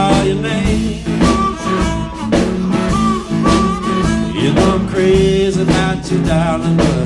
call your name. You know I'm crazy about you, darling, but